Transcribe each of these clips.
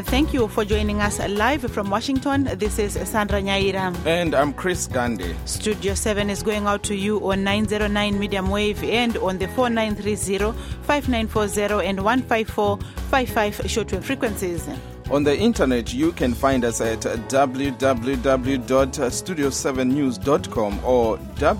Thank you for joining us live from Washington. This is Sandra Nyaira. And I'm Chris Gandhi. Studio 7 is going out to you on 909 medium wave and on the 4930, 5940 and 15455 shortwave frequencies. On the internet, you can find us at www.studio7news.com or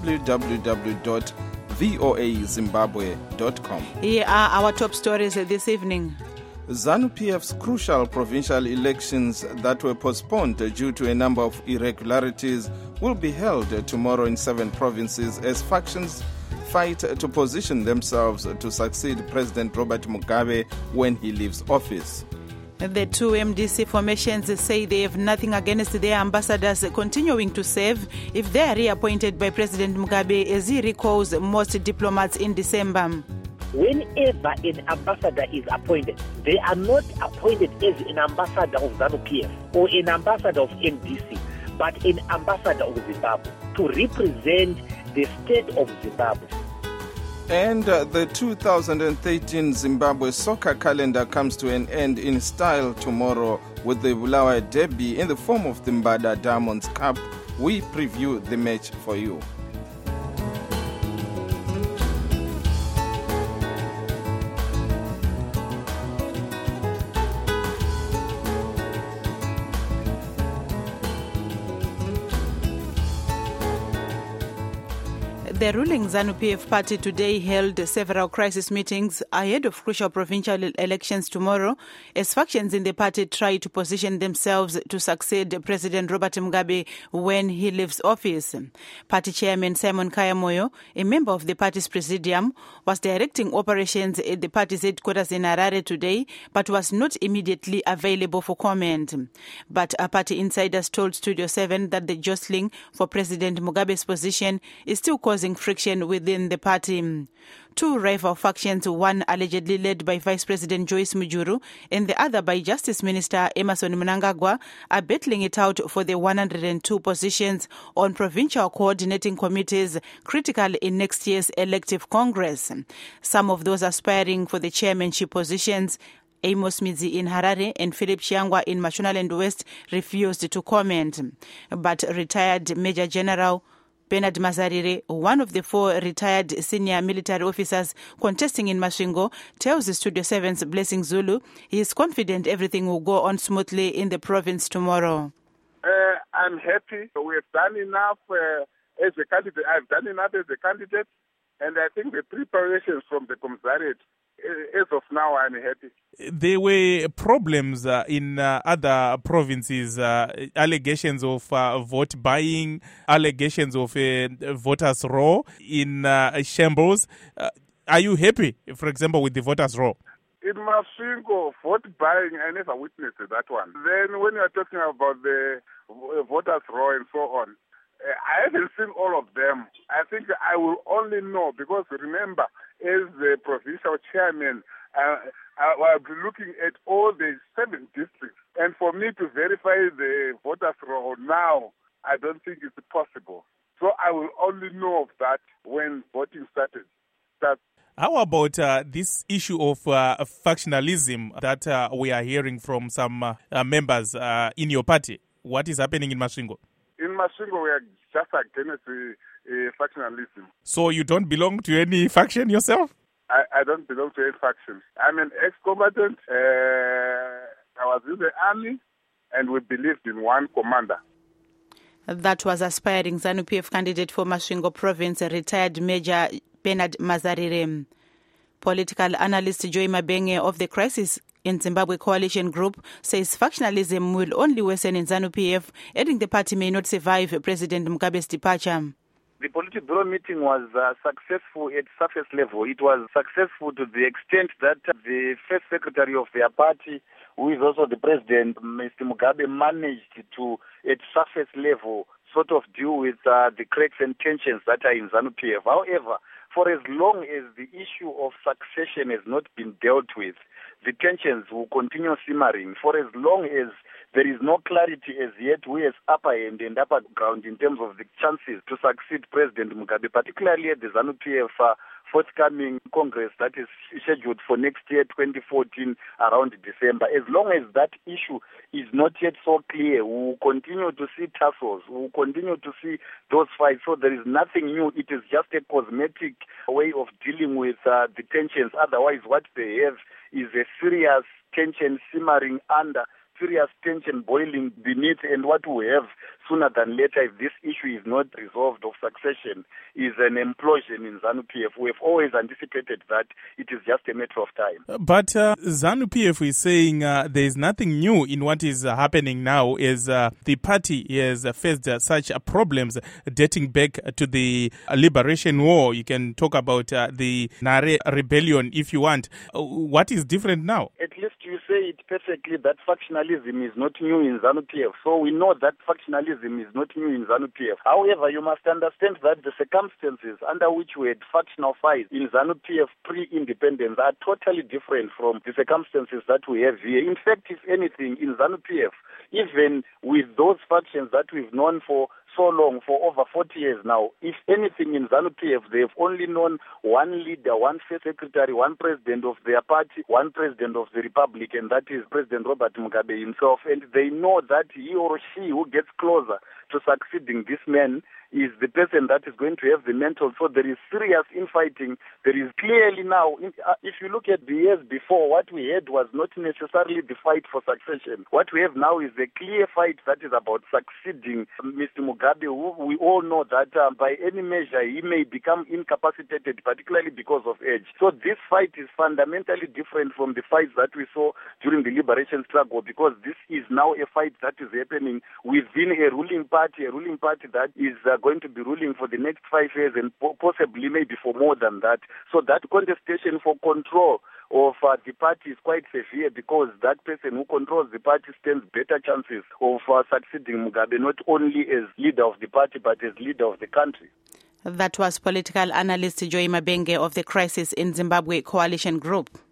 www.voazimbabwe.com. Here are our top stories this evening. ZANU-PF's crucial provincial elections that were postponed due to a number of irregularities will be held tomorrow in 7 provinces as factions fight to position themselves to succeed President Robert Mugabe when he leaves office. The two MDC formations say they have nothing against their ambassadors continuing to serve if they are reappointed by President Mugabe, as he recalls most diplomats in December. Whenever an ambassador is appointed, they are not appointed as an ambassador of ZANU-PF or an ambassador of MDC, but an ambassador of Zimbabwe to represent the state of Zimbabwe. And the 2013 Zimbabwe soccer calendar comes to an end in style tomorrow with the Bulawayo Derby in the form of the Mbada Diamonds Cup. We preview the match for you. The ruling ZANU-PF party today held several crisis meetings ahead of crucial provincial elections tomorrow as factions in the party try to position themselves to succeed President Robert Mugabe when he leaves office. Party chairman Simon Kayamoyo, a member of the party's presidium, was directing operations at the party's headquarters in Harare today but was not immediately available for comment. But party insiders told Studio 7 that the jostling for President Mugabe's position is still causing friction within the party. Two rival factions, one allegedly led by Vice President Joyce Mujuru and the other by Justice Minister Emmerson Mnangagwa, are battling it out for the 102 positions on provincial coordinating committees critical in next year's elective Congress. Some of those aspiring for the chairmanship positions, Amos Midzi in Harare and Philip Chiangwa in Mashonaland West, refused to comment. But retired Major General Bernard Mazarire, one of the 4 retired senior military officers contesting in Masvingo, tells Studio 7's Blessing Zulu he is confident everything will go on smoothly in the province tomorrow. I'm happy. We have done enough as a candidate. I've done enough as a candidate, and I think the preparations from the commissariat, as of now, I'm happy. There were problems in other provinces, allegations of vote buying, allegations of voters' roll in shambles. Are you happy, for example, with the voters' roll? In Masvingo, vote buying, I never witnessed that one. Then when you're talking about the voters' roll and so on, I haven't seen all of them. I think I will only know because remember, as the provincial chairman, I'll be looking at all the 7 districts. And for me to verify the voters' roll now, I don't think it's possible. So I will only know of that when voting starts. How about this issue of factionalism that we are hearing from some members in your party? What is happening in Masvingo? In Masvingo, we are just against factionalism. So you don't belong to any faction yourself? I don't belong to any faction. I'm an ex-combatant. I was in the army, and we believed in one commander. That was aspiring ZANU-PF candidate for Masvingo province, retired Major Bernard Mazarire. Political analyst Joy Mabenge of the Crisis in Zimbabwe Coalition Group says factionalism will only worsen in ZANU-PF, adding the party may not survive President Mugabe's departure. The Politburo meeting was successful at surface level. It was successful to the extent that the first secretary of their party, who is also the president, Mr. Mugabe, managed to, at surface level, sort of deal with the cracks and tensions that are in ZANU-PF. However, for as long as the issue of succession has not been dealt with, the tensions will continue simmering. For as long as there is no clarity as yet who has upper hand and upper ground in terms of the chances to succeed President Mugabe, particularly at the ZANU-PF forthcoming Congress that is scheduled for next year, 2014, around December. As long as that issue is not yet so clear, we will continue to see tussles, we will continue to see those fights. So there is nothing new. It is just a cosmetic way of dealing with the tensions. Otherwise, what they have is a serious tension simmering under, serious tension boiling beneath, and what we have sooner than later, if this issue is not resolved of succession, is an implosion in ZANU-PF. We have always anticipated that it is just a matter of time. But ZANU-PF is saying there is nothing new in what is happening now, as the party has faced such problems dating back to the Liberation War. You can talk about the Nare Rebellion if you want. What is different now? At least you say it perfectly that factionalism is not new in ZANU-PF. So we know that factionalism is not new in ZANU-PF. However, you must understand that the circumstances under which we had factional fights in ZANU-PF pre-independence are totally different from the circumstances that we have here. In fact, if anything, in ZANU-PF, even with those factions that we've known for so long, for over 40 years now, if anything in ZANU-PF, they've only known one leader, one first secretary, one president of their party, one president of the republic, and that is President Robert Mugabe himself. And they know that he or she who gets closer to succeeding this man is the person that is going to have the mantle. So there is serious infighting. There is clearly now, if you look at the years before, what we had was not necessarily the fight for succession. What we have now is a clear fight that is about succeeding Mr. Mugabe, who we all know that by any measure he may become incapacitated, particularly because of age. So this fight is fundamentally different from the fights that we saw during the liberation struggle, because this is now a fight that is happening within a ruling party that is going to be ruling for the next 5 years and possibly maybe for more than that. So that contestation for control of the party is quite severe, because that person who controls the party stands better chances of succeeding Mugabe, not only as leader of the party but as leader of the country. That was political analyst Joy Mabenge of the Crisis in Zimbabwe Coalition Group.